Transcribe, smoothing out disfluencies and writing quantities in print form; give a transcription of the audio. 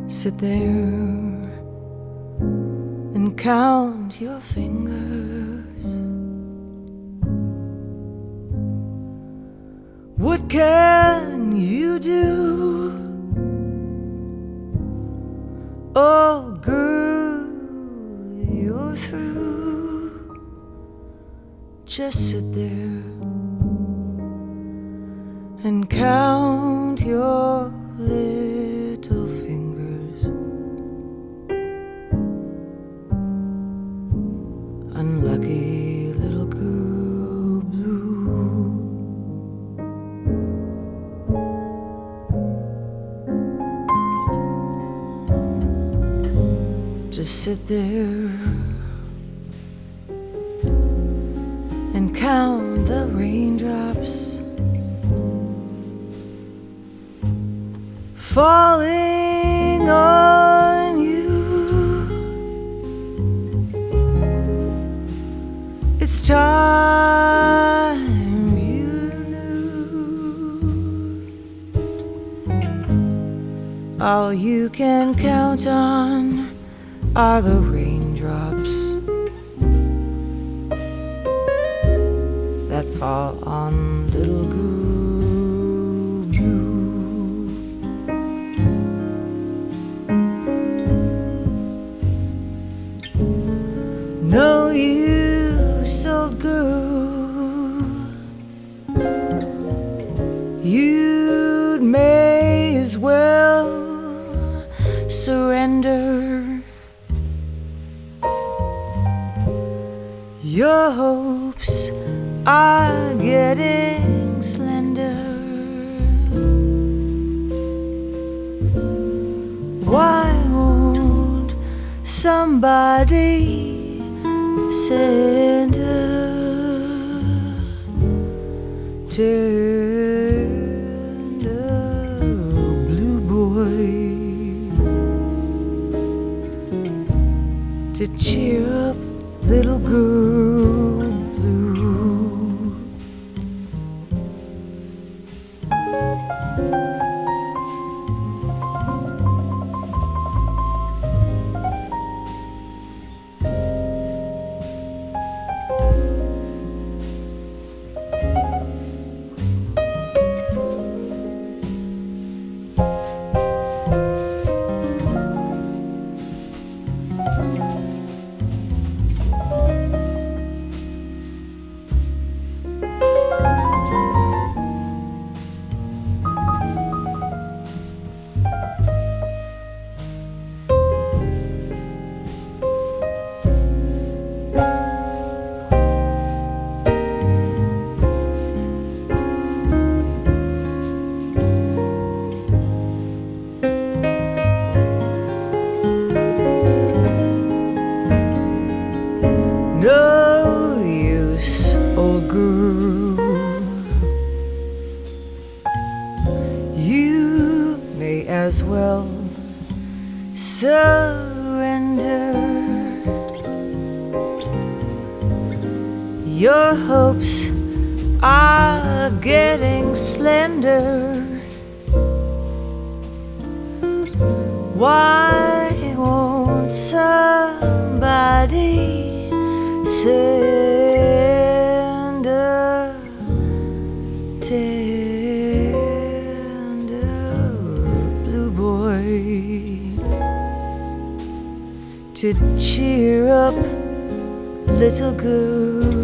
Sit there and count your fingers. What can you do? Oh, girl, you're through. Just sit there and count your little fingers. Unlucky little girl blue. Just sit there and count the raindrops falling on you. It's time you knew. All you can count on are the raindrops that fall on little girl blue. No use, old girl, you'd may as well surrender. Your hopes are getting slender. Why won't somebody send a tender blue boy to cheer up little girl blue? No use, old girl, you may as well surrender. Your hopes are getting slender. Why won't somebody send a tender blue boy to cheer up little girl?